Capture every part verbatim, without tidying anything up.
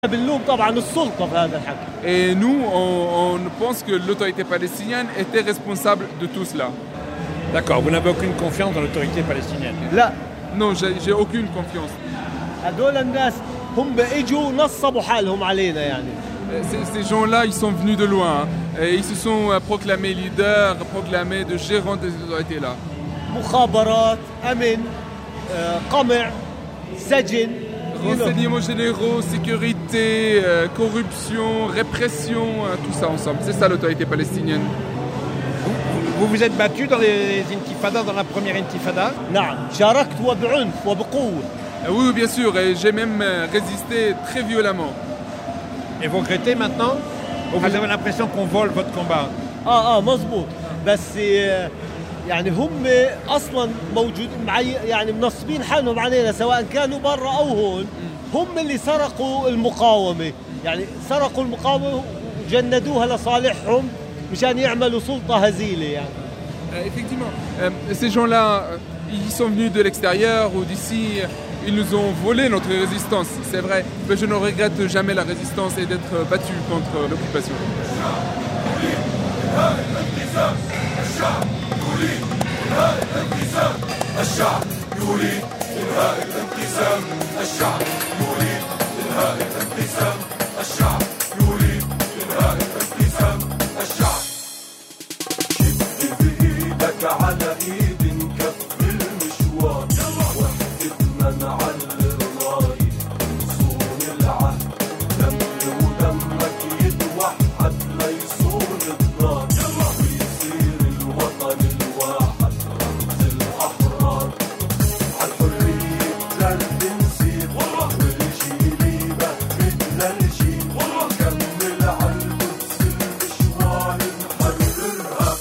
Et nous, on, on pense que l'autorité palestinienne était responsable de tout cela. D'accord, vous n'avez aucune confiance dans l'autorité palestinienne? Là, non, j'ai, j'ai aucune confiance. Ces, ces gens-là, ils sont venus de loin. Hein, et ils se sont proclamés leaders, proclamés de gérants de ces autorités-là. Renseignements généraux, sécurité, euh, corruption, répression, euh, tout ça ensemble. C'est ça l'autorité palestinienne. Vous vous, vous êtes battu dans les intifadas, dans la première intifada? Euh, oui, bien sûr, et j'ai même euh, résisté très violemment. Et vous regrettez maintenant? Ou vous avez l'impression qu'on vole votre combat? اه اه مزبوط بس يعني هم اصلا موجود معي يعني منصبين حالهم علينا سواء كانوا برا او هون هم اللي سرقوا المقاومه يعني سرقوا المقاومه وجندوها لصالحهم مشان يعملوا سلطه هزيله يعني. Euh, effectivement, euh, ces gens-là, euh, ils sont venus de l'extérieur ou d'ici, ils nous ont volé notre résistance, c'est vrai, mais je ne regrette jamais la résistance et d'être battu contre l'occupation. على ايد نكفي المشوار وحدتنا نعلي الراية نصون العهد دمي ودمك يتوحد ليصون الدار ويصير الوطن الواحد رمز الأحرار عالحرية درب نسير والجيل يبهدنا الجيل نكمل عالقدس المشوار نحررها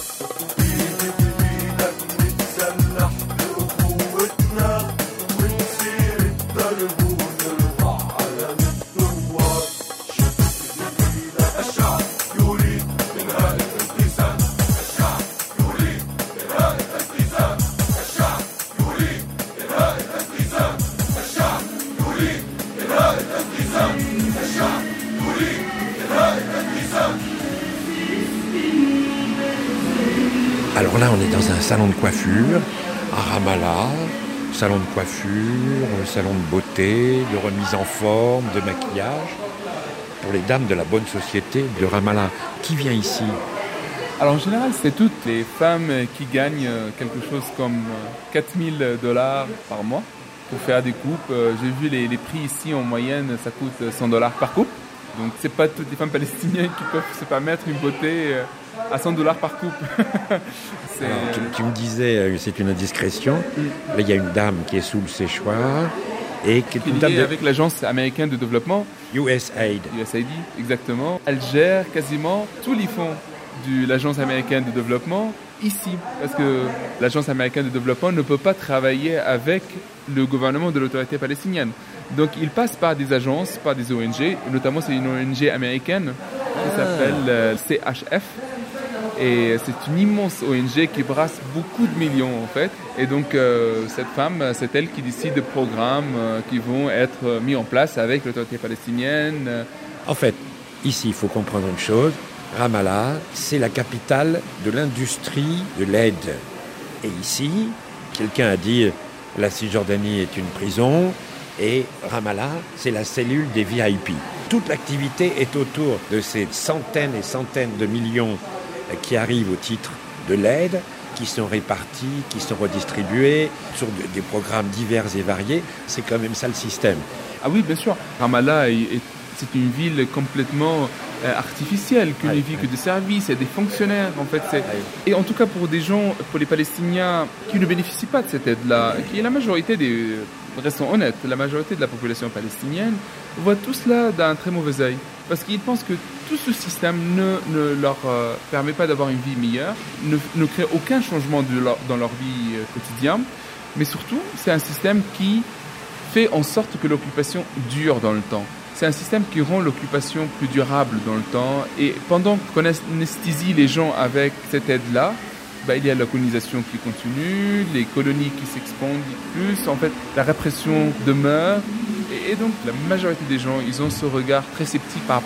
Alors là, on est dans un salon de coiffure à Ramallah, salon de coiffure, salon de beauté, de remise en forme, de maquillage, pour les dames de la bonne société de Ramallah. Qui vient ici? Alors en général, c'est toutes les femmes qui gagnent quelque chose comme quatre mille dollars par mois pour faire des coupes. J'ai vu les, les prix ici, en moyenne, ça coûte cent dollars par coupe. Donc c'est pas toutes les femmes palestiniennes qui peuvent se permettre une beauté à cent dollars par coupe. c'est... Alors, tu, tu me disais, c'est une indiscrétion, mm. Là il y a une dame qui est sous le séchoir et qui est une dame de... avec l'agence américaine de développement. U S A I D. U S A I D, exactement. Elle gère quasiment tous les fonds de l'agence américaine de développement ici. Parce que l'agence américaine de développement ne peut pas travailler avec le gouvernement de l'autorité palestinienne. Donc il passe par des agences, par des O N G, notamment c'est une O N G américaine qui s'appelle euh, C H F. Et c'est une immense O N G qui brasse beaucoup de millions en fait. Et donc euh, cette femme, c'est elle qui décide des programmes euh, qui vont être mis en place avec l'autorité palestinienne. En fait, ici il faut comprendre une chose. Ramallah, c'est la capitale de l'industrie de l'aide. Et ici, quelqu'un a dit la Cisjordanie est une prison et Ramallah, c'est la cellule des V I P. Toute l'activité est autour de ces centaines et centaines de millions qui arrivent au titre de l'aide, qui sont répartis, qui sont redistribués sur des programmes divers et variés. C'est quand même ça le système. Ah oui, bien sûr. Ramallah est, est, c'est une ville complètement euh, artificielle, qui ne vit que de services, il y a des fonctionnaires en fait. C'est... Et en tout cas pour des gens, pour les Palestiniens qui ne bénéficient pas de cette aide-là, qui est la majorité des... Restons honnêtes, la majorité de la population palestinienne voit tout cela d'un très mauvais œil. Parce qu'ils pensent que tout ce système ne, ne leur euh, permet pas d'avoir une vie meilleure, ne, ne crée aucun changement de leur, dans leur vie euh, quotidienne. Mais surtout, c'est un système qui fait en sorte que l'occupation dure dans le temps. C'est un système qui rend l'occupation plus durable dans le temps. Et pendant qu'on anesthésie les gens avec cette aide-là, bah, il y a la colonisation qui continue, les colonies qui s'expandent plus. En fait, la répression demeure Et, et donc la majorité des gens, ils ont ce regard très sceptique par